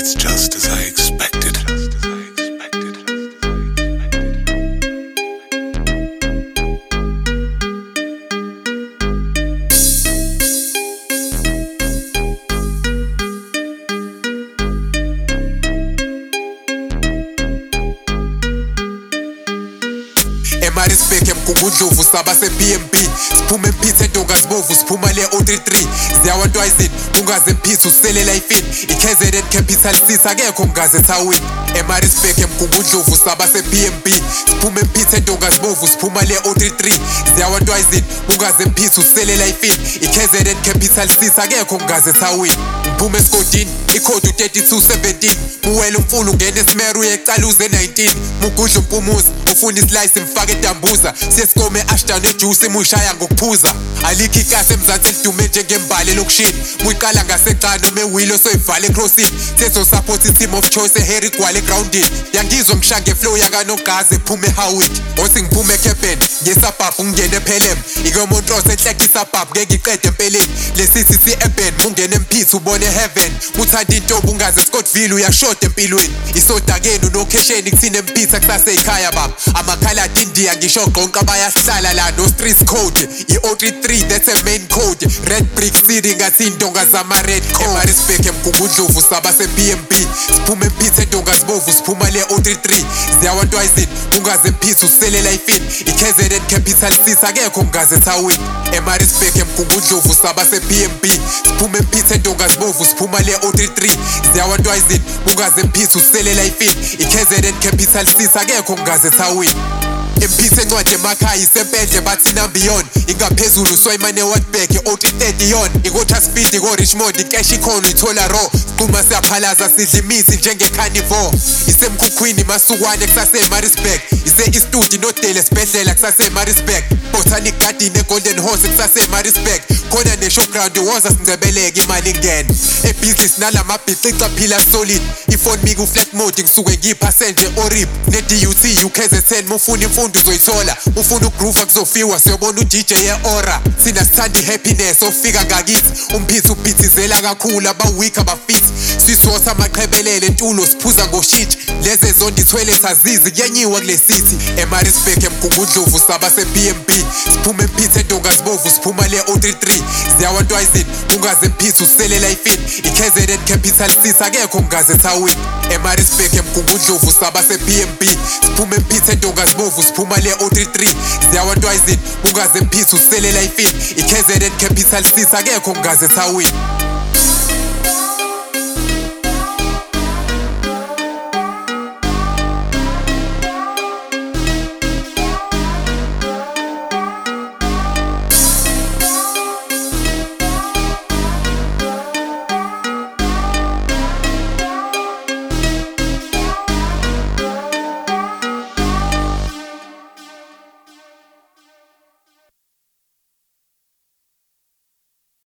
It's just as I expected. Emarisbek emgungundlovu saba se-BMB siphume empithe endongazibovu siphuma le-033 ziyawantwayizini ungaze mpithe uselela ifini i-KZN Capital City akekho ngaze thawini Emarisbek emgungundlovu saba se-BMB siphume empithe endongazibovu siphuma le-033 ziyawantwayizini ungaze mpithe uselela ifini i-KZN Capital City akekho ngaze thawini ngiphume esigodini ikhodi u-3217 muwela umfulu ungena esimeru uyecala uze 19 mugudla umpumuza ufuna islice mfake edambuza siyesikome ashdown ejuice imuyishaya ngokuphuza alikho ikasi emzansi lidume njengembali elokushini muyiqala ngasecano mewilo soyivale ecrossini sezosupport i-team of choice eHarry Gwala egroundini yangizwa ngishange flow yakanogazi ephume eHowick othi ngiphume eKeben ngesabhabhu ngingene ePelem ikomontrose enhleka isabhabhu ngeke iqede empeleni lesithi si-Eben mungene empithe ubone heaven uthanda intombi ungaze Scottville uyashoda empilweni isodakeni unokhesheni kuthina empithe kusaseyikhaya baba amakhaladi India ngisho gqonqa bayahlala la no street code i-033 that's a main code red brick city ngathi indonga zama-red code Emarisbek emgungundlovu saba se-BMB siphume empithe endongazibovu siphuma le-033 ziyawantwayizini ungaze mpithe uselela ifini i-KZN Capital City akekho ngaze thawini Emarisbek emgungundlovu saba se-BMB siphume empithe endongazibovu siphuma le-033 ziyawantwayizini ungaze mpithe uselela ifini i-KZN Capital City akekho ngaze thawini empithe encwadi emakhaya isempendle bathi nambiyon ingaphezulu soyimane Wartburg i-030 yon iko-Tasfid iko-Richmond ikeshi ikhona ithola raw siquma siyaphalaza sidla imithi njenge-carnivore isemkhukhwini masukwane kusase-Emarisbek ise-Eastwood nodele esibhedlela kusase-Emarisbek Botanic Garden e-Golden Horse kusase-Emarisbek khona ne-showground woza singcebeleke imali ingene ebhizinisi nalamabhici aphila solid ifoni mi ku-flat mode ngisuke ngiyiphasenje orib ne-DUT UKZN mufuna imfundo uzoyithola ufuna ugroove kuzofiwa siyobona uDJ ye-Aura thina sithanda i-happiness ofika ngakithi umphithi uphithizela kakhulu abaweak abafit siswosa amaqhebelele entulo siphuza ngoshitshi leze zondi toilet azizi kuyanyiwa kule city Emarisbek emgungundlovu saba se-BMB siphume empithe endongazibovu siphuma le-033 ziyawantwayizini ungaze mpithe uselela ifini i-KZN Capital City akekho ngaze thawini Emarisbek emgungundlovu saba se-BMB siphume empithe endongazibovu siphuma le-033 ziyawantwayizini ungaze mpithe uselela ifini i-KZN Capital City akekho ngaze thawini